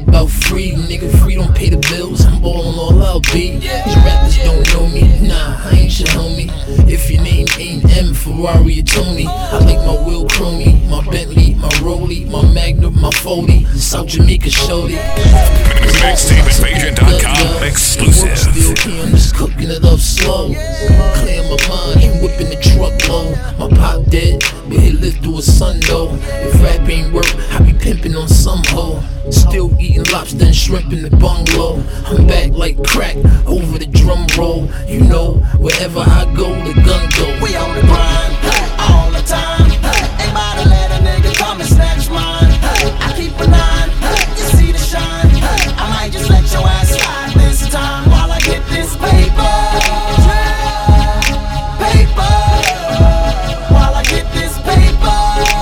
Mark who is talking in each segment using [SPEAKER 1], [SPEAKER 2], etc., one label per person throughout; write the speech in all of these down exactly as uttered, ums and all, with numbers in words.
[SPEAKER 1] about free, nigga. Free don't pay the bills. I'm ballin' all out, B. These rappers don't know me. Nah, I ain't your homie. If your name ain't M, Ferrari or Tony, I like my Will Chromie, my Bentley, my Rollie, my Magnum, my Foley, South Jamaica Shorty.
[SPEAKER 2] Mixtape Invasion dot com exclusive.
[SPEAKER 1] Still here, I'm just cooking it up slow. Clear my mind, and whipping the truck low. My pop dead, but he lived through a sun though. If rap ain't work, I be pimping on some hoe. Still eating lobster and shrimp in the bungalow. I'm back like crack over the drum roll. You know, wherever I go, the gun go.
[SPEAKER 3] We on the grind, all the time. Ain't about to let a nigga come and snatch mine. I keep a nine, you see the shine. I might just let your ass slide this time while I get this paper. Paper. While I get this paper.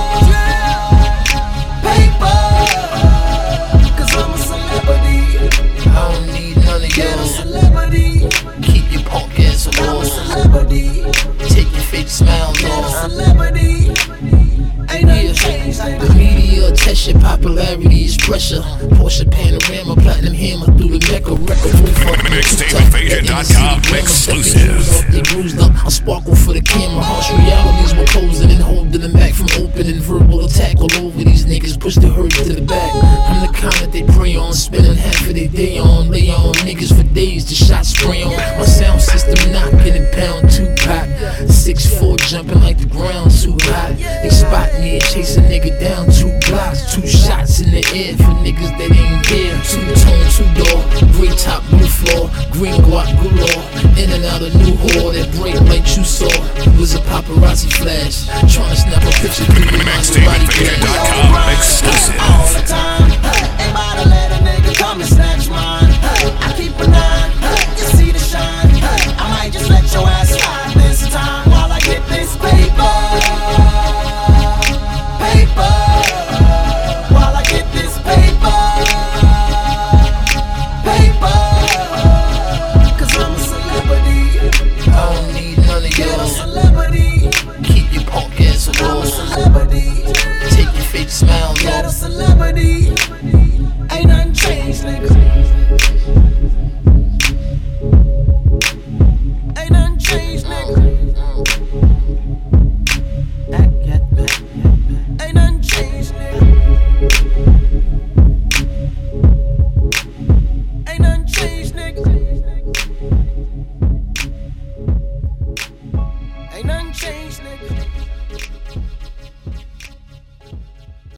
[SPEAKER 3] Paper. Cause I'm a celebrity.
[SPEAKER 1] I don't need none of
[SPEAKER 3] Get a
[SPEAKER 1] y'all.
[SPEAKER 3] celebrity.
[SPEAKER 1] Keep your punk ass
[SPEAKER 3] I'm a
[SPEAKER 1] alone.
[SPEAKER 3] celebrity.
[SPEAKER 1] Take your fake smiles
[SPEAKER 3] Get a
[SPEAKER 1] off.
[SPEAKER 3] celebrity. Ain't nothing changed like
[SPEAKER 1] The media test your popularity is pressure. Porsche Panorama, platinum hammer through the Mecca. Record move up.
[SPEAKER 2] Mixtape Invasion dot com exclusive.
[SPEAKER 1] They bruised up, I sparkle for the camera. Harsh realities were posing and holding them back from opening verbal attack all over these niggas. Push the herd to the back. I'm the kind that they prey on, spending half of their day on. Lay on niggas for days, the shot spray on. My sound system knocking and pound two pop. six four jumping like the ground too hot. They spot me and chase a nigga down two blocks. Two shots in the air for niggas that ain't there. Two tone, two door, gray top, blue floor, green guac galore. In and out of new whore that break like you saw. Was a paparazzi flash, trying to snap a picture through your
[SPEAKER 2] Mixtape Invasion dot com exclusive.
[SPEAKER 3] all the time. Ain't about to let a nigga come and snatch mine. I keep a nine, you see the shine. I might just let your ass slide this time while I get this paper. Paper. While I get this paper. Paper. Cause I'm a celebrity.
[SPEAKER 1] I don't need none of
[SPEAKER 3] Get a
[SPEAKER 1] y'all.
[SPEAKER 3] celebrity.
[SPEAKER 1] Keep your punk ass
[SPEAKER 3] I'm a
[SPEAKER 1] alone.
[SPEAKER 3] celebrity.
[SPEAKER 1] Take your fake smiles
[SPEAKER 3] Get a
[SPEAKER 1] off.
[SPEAKER 3] celebrity. Ain't nothing changed, nigga. Ain't nothing changed, nigga.